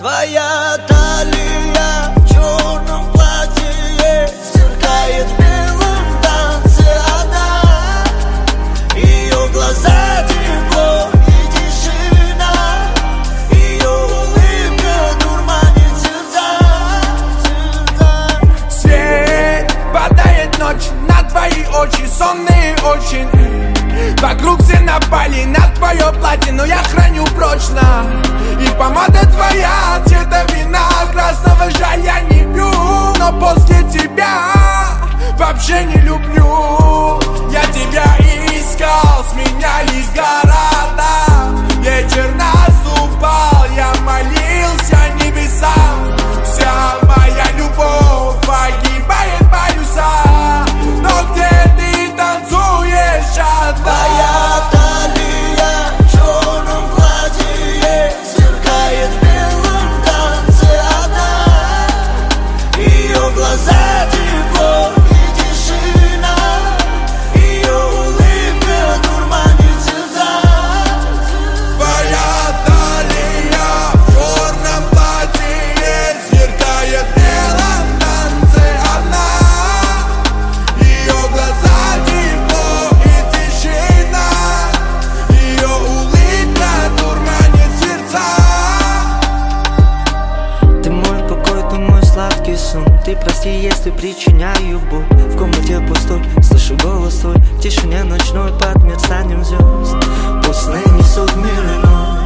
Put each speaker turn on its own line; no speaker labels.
Твоя талия в черном платье сверкает в белом танце одна. Ее глаза тепло и тишина, ее улыбка дурманит сердца.
Свет падает ночь на твои очи, сонные очень. Вокруг все напали на твое платье, но я храню прочно. И помада твоя цвета вина красного, жаль, я не пью. Но после тебя вообще не люблю. Я тебя искал, сменялись города. Вечер наступал, я молился небесам. Вся моя любовь погибает паруса. Но где ты танцуешь одна?
Твоя талия в черном платье сверкает в белом танце одна. Ее глаза тепло и тишина, ее улыбка дурманит сердца.
Твоя талия в черном платье сверкает в белом танце одна. Ее глаза тепло и тишина, ее улыбка дурманит сердца.
Ты мой покой, ты мой сладкий сон. Ты прости, если причиняю боль. В комнате пустой, слышу голос твой в тишине ночной под мерцанием звезд. Пусть сны несут мир иной.